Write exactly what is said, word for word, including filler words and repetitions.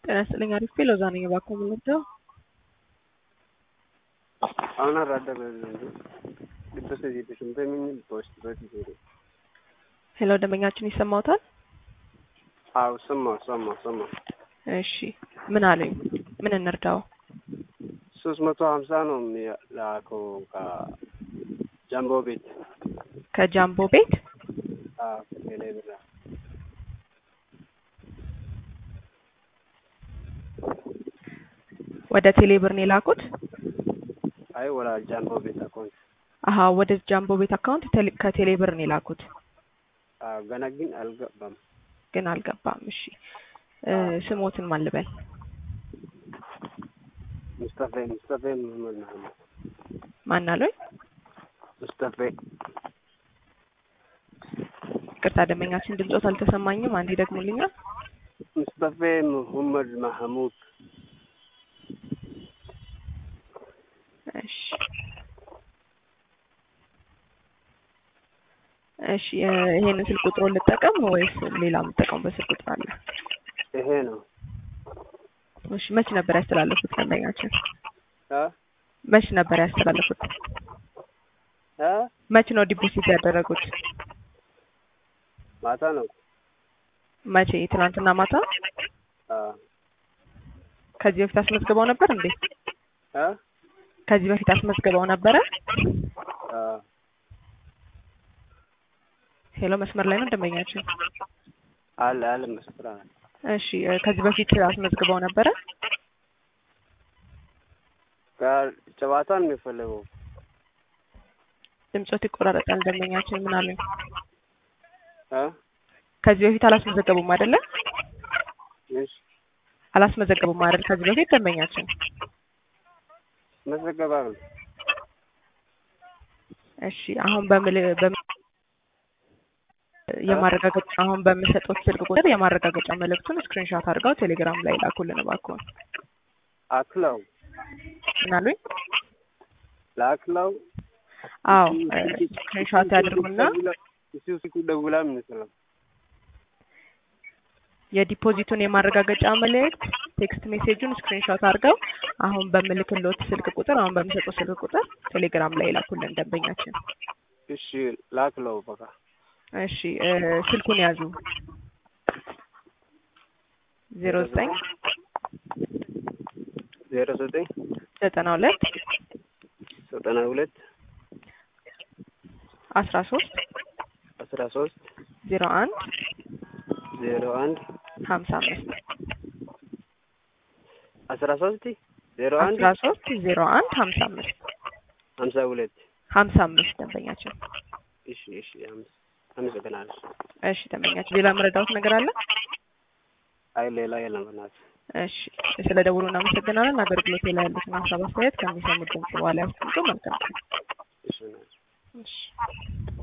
ጤና ይስጥልኝ አሪፍ ሎዛ ነኝ ባኮ ምንለው አሁን አራዳ በእንጂ ዲፕስ ዲፕሽን በሚል ፖስት በዚህ ሄሎ ደንበኛችን ይሰማውታል? አው ሰማው ሰማው ሰማው እሺ ምን አለኝ ምን እንርዳው? ሶስት መቶ ሀምሳ ነው የሚላከው ከጃምቦ ቤት ከጃምቦ ቤት አዎ ከሌብራ ወደ ቴሌብር ነው የላኩት? አይ ወላ ጃምቦ ቤት አካውንት አሃ ወደ ጃምቦ ቤት አካውንት ከቴሌብር ነው የላኩት? አዎ ገና ግን አልገባም ግን አልገባም እሺ ስሞትን ማን ልበል? ሙስጠፋ ሙስጠፋ መሐመድ መሐመድ ማን አለው? ሙስጠፋ ቅርታ ደመኛችን ድምጾት አልተሰማኝም አንዴ ደግሞልኛል ሙስጠፋ መሐመድ መሐሙድ እሺ እሺ ይሄን ስልክ ቁጥሩን ልጠቀም ወይስ ሌላ የምጠቀመው በስልክ ቁጥር አለ? ይሄ ነው እሺ መች ነበር ያስተላለፉት ደንበኛችን? አ መች ነበር ያስተላለፉት? አ መች ነው ዲፖዚት ያደረጉት? ማታ ነው መቼ? ትናንትና ማታ? አ ከዚህ በፊት አስመዝግበው ነበር እንዴ? አ ከዚህ በፊት አስመዝግበው ነበር? አ ሄሎ መስመር ላይ ነው ደንበኛችን? አለ አለ መስመር አለ እሺ ከዚህ በፊት አስመዝግበው ነበር? ጋር ጨዋታን ነው የፈለገው ድምጾት ይቆራረጣል ደንበኛችን ምን አለኝ? አ ከዚህ በፊት አላስመዘገቡም አይደለ? እሺ አላስመዘገቡም አይደል ከዚህ በፊት ደንበኛችን? መዘገባው እሺ አሁን በመለ የማረጋገጫ አሁን በሚሰጡት ስልክ ቁጥር የማረጋገጫ መልእክቱን ስክሪንሾት አድርገው ቴሌግራም ላይ ላኩልን እባክዎ። አክላው ምናሉኝ? ላክላው አዎ ስክሪንሾት ያድርጉና እሱ ሲኩ ደውላ ምን ይሰራል? የዲፖዚቱን የማረጋገጫ መልእክት ቴክስት ሜሴጁን ስክሪንሾት አድርገው አሁን በመልክሎት ስልክ ቁጥር አሁን በሚሰጡት ስልክ ቁጥር ቴሌግራም ላይ ላኩልን ደንበኛችን። እሺ ላክላው በቃ እሺ ስልኩን ያዙ ዜሮ ዘጠኝ ዜሮ ዘጠኝ ዘጠና ሁለት ዘጠና ሁለት አስራ ሶስት አስራ ሶስት ዜሮ አንድ ዜሮ አንድ ሀምሳ አምስት አስራ ሶስት ዜሮ አንድ አስራ ሶስት ዜሮ አንድ ሀምሳ አምስት ሀምሳ ሁለት ሀምሳ አምስት ደንበኛችን። እሺ እሺ አምስት አመሰግናለሁ። እሺ ደንበኛችን ሌላ መረዳት ነገር አለ? አይ ሌላ የለም በእናትህ። እሺ ስለደውሉ እናመሰግናለን። አገልግሎት ላይ ያሉትን ሀሳብ አስተያየት ከሚሰሙት ድምጽ በኋላ ያስቀምጡ። መልካም። እሺ እሺ